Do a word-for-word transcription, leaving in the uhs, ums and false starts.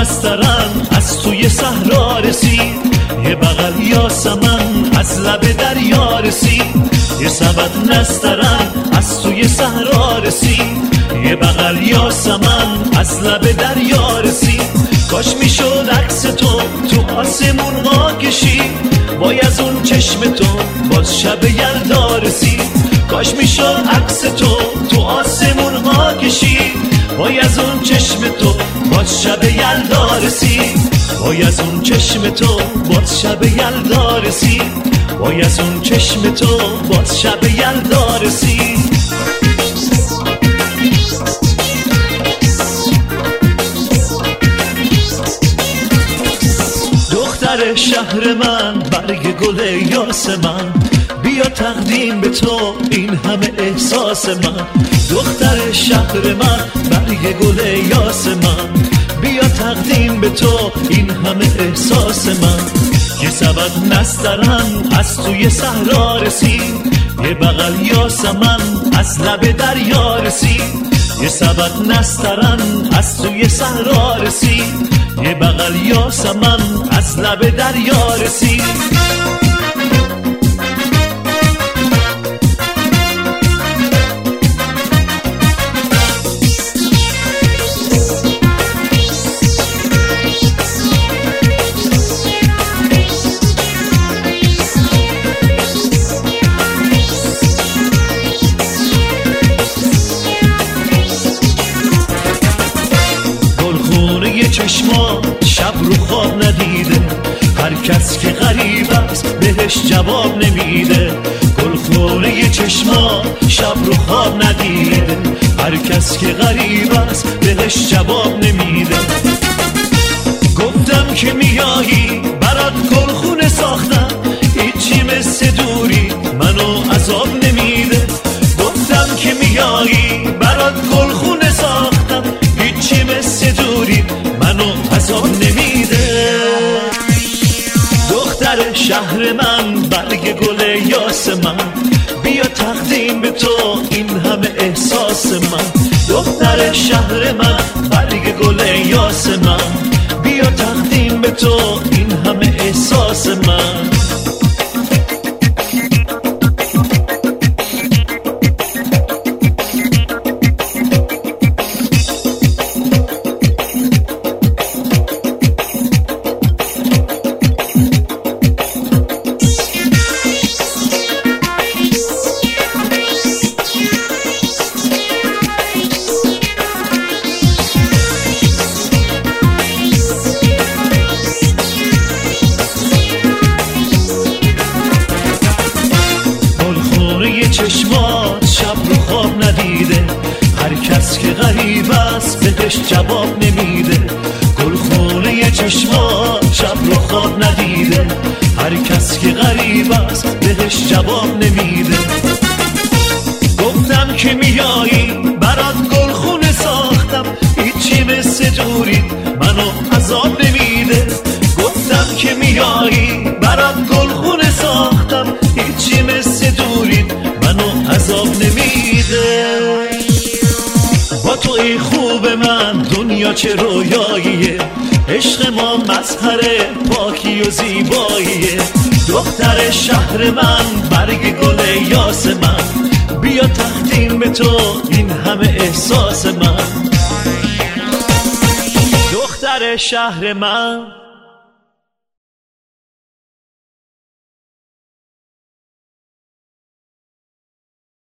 نسترن از توی صحرا رسید، یه بغل یاسمن از لب دریا رسید. یه سبد نسترن از توی صحرا رسید، یه بغل یاسمن از لب دریا رسید. کاش میشد عکس تو تو آسمون ها کشید، وای از اون چشم تو باز شب یلدا رسید. کاش میشد عکس تو تو آسمون ها کشید، وای از اون چشم تو باز شب یلدا رسید. وای از اون چشم تو باز شب یلدا رسید، وای از اون چشم تو باز شب یلدا رسید. دختر شهر من برگ گل یاسمن، بیا تقدیم به تو این همه احساس من. دختر شهر من برگ گل یاسمن، بیا تقدیم به تو این همه احساس من. یه سبد نسترن از توی صحرا رسید، یه بغل یاسمن از لب دریا رسید. یه سبد نسترن از توی صحرا رسید، یه بغل یاسمن از لب دریا رسید. چشما شب رو خواب ندیده، هر کس که غریب است بهش جواب نمیده. گلخونه چشما شب رو خواب ندیده، هر کس که غریب است بهش جواب نمیده. گفتم که میایی برات گلخونه ساختم، هیچی مثل دوری منو عذاب نمیده. گفتم که میایی برات گلخونه ساختم، هیچی مثل دوری منو عذاب نمیده. دختر شهر من برگ گل یاسمن، بیا تقدیم به تو این همه احساس من. دختر شهر من برگ گل یاسمن، بیا تقدیم به تو این همه احساس من. چشمات شب رو خواب ندیده، هر کس که غریب است بهش جواب نمیده. گلخونه چشمات شب رو خواب ندیده، هر کس که غریب است بهش جواب نمیده. گفتم که میایی برات گلخونه ساختم، هیچی مثل دوری منو عذاب نمیده. گفتم که میایی برات گلخونه ساختم، هیچی مثل دوری منو عذاب نمیده. با تو ای خوب من دنیا چه رویاییه، عشق ما مظهر پاکی و زیباییه. دختر شهر من برگ گل یاسمن، بیا تقدیم به تو این همه احساس من. دختر شهر من